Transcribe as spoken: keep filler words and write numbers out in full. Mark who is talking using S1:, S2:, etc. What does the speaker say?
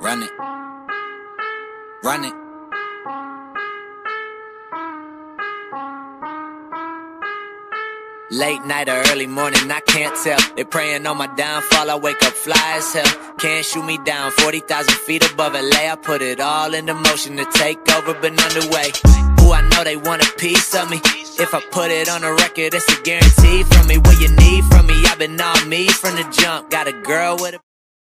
S1: Run it. Run it. Late night or early morning, I can't tell. They praying on my downfall, I wake up fly as hell. Can't shoot me down, forty thousand feet above L A. I put it all into motion to take over, but underway. Ooh, I know they want a piece of me. If I put it on a record, it's a guarantee from me. What you need from me, I've been on me from the jump. Got a girl with a